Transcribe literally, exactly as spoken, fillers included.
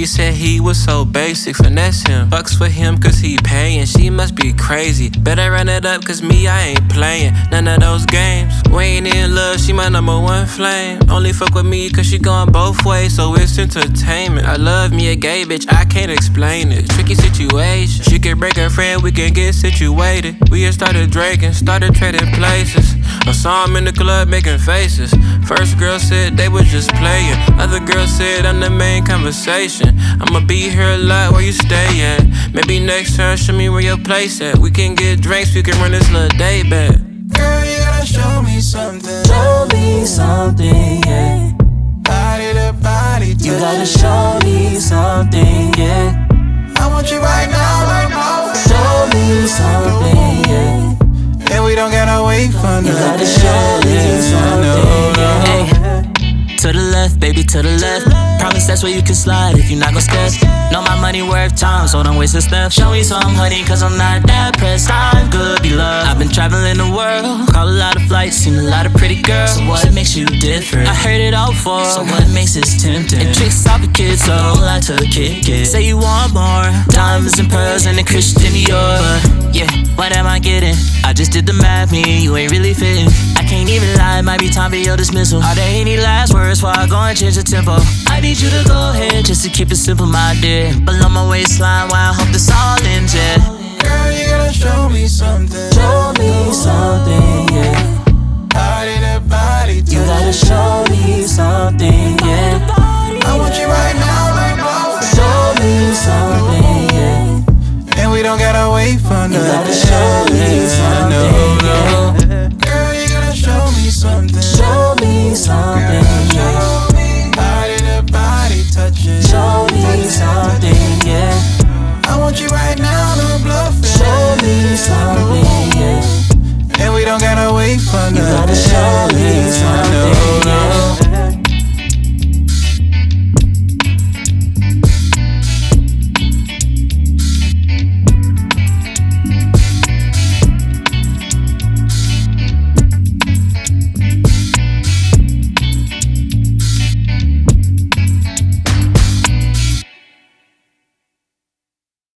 She said he was so basic, finesse him. Bucks for him cause he paying, she must be crazy. Better run it up cause me, I ain't playing none of those games. We ain't in love, she my number one flame. Only fuck with me cause she going both ways, so it's entertainment. I love me a gay bitch, I can't explain it. Tricky situation, she can break her friend, we can get situated. We had started drinking, started trading places. I saw him in the club making faces. First girl said they was just playing. Other girl said I'm the main conversation. I'ma be here a lot, where you stay at? Maybe next time show me where your place at. We can get drinks, we can run this little day back. Girl, you gotta show me something. Show me something, yeah. Body to body, you gotta show me something, yeah. I want you right now, right now. Show me something, yeah. And we don't gotta wait for nothing. You gotta show me something, yeah. Hey, to the left, baby, to the left. Promise that's where you can slide if you not gon' step. Know my money worth time, so don't waste a step. Show me some honey, cause I'm not that pressed. I'm good, be loved. I've been traveling the world, call a lot of flights, seen a lot of pretty girls. So what makes you different? I heard it all before, so what makes this tempting? And tricks off a kid, so don't like to kick it. Say you want more, diamonds and pearls and a Christian Dior. But yeah, what am I getting? I just did the math, me, you ain't really fitting. I can't even lie, it might be time for your dismissal. Are there any last words before I go and change the tempo? I need you to go ahead, just to keep it simple, my dear. Below my waistline, while I hope this all ends, yeah. Girl, you gotta show me something. Show me something, yeah. Body to body, you gotta show me something,